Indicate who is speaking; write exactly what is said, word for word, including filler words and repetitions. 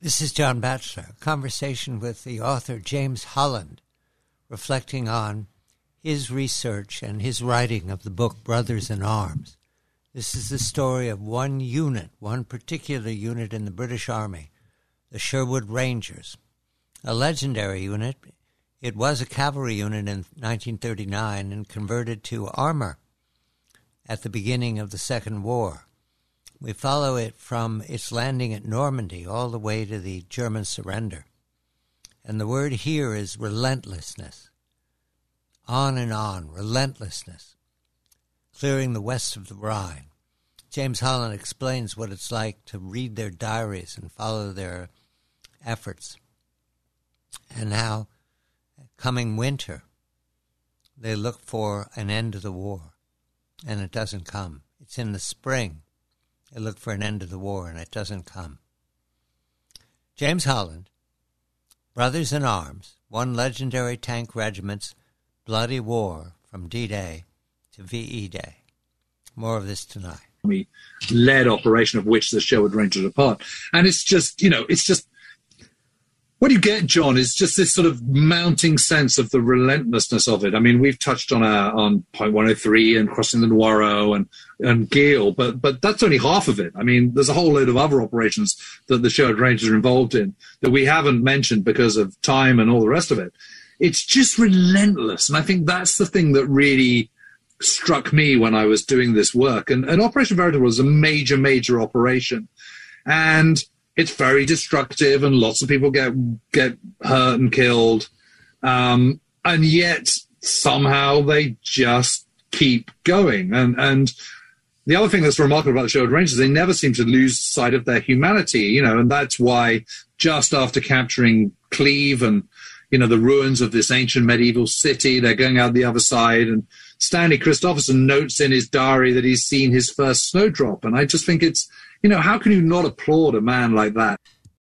Speaker 1: This is John Batchelor, a conversation with the author James Holland, reflecting on his research and his writing of the book Brothers in Arms. This is the story of one unit, one particular unit in the British Army, the Sherwood Rangers, a legendary unit. It was a cavalry unit in nineteen thirty-nine and converted to armor at the beginning of the Second War. We follow it from its landing at Normandy all the way to the German surrender. And the word here is relentlessness. On and on, relentlessness. Clearing the west of the Rhine. James Holland explains what it's like to read their diaries and follow their efforts. And how, coming winter, they look for an end to the war. And it doesn't come. It's in the spring. They look for an end to the war, and it doesn't come. James Holland, Brothers in Arms, one legendary tank regiment's bloody war from D-Day to V E Day. More of this tonight.
Speaker 2: Led operation of which the Sherwood Rangers are part. And it's just, you know, it's just, what you get, John, is just this sort of mounting sense of the relentlessness of it. I mean, we've touched on uh, on Point one oh three and Crossing the Noireau and, and Geel, but but that's only half of it. I mean, there's a whole load of other operations that the Sherwood Rangers are involved in that we haven't mentioned because of time and all the rest of it. It's just relentless. And I think that's the thing that really struck me when I was doing this work. And, and Operation Veritable was a major, major operation. And it's very destructive, and lots of people get get hurt and killed. Um, and yet, somehow, they just keep going. And and the other thing that's remarkable about the Sherwood Rangers, they never seem to lose sight of their humanity, you know, and that's why just after capturing Cleve and, you know, the ruins of this ancient medieval city, they're going out the other side, and Stanley Christopherson notes in his diary that he's seen his first snowdrop. And I just think it's, you know, how can you not applaud a man like that?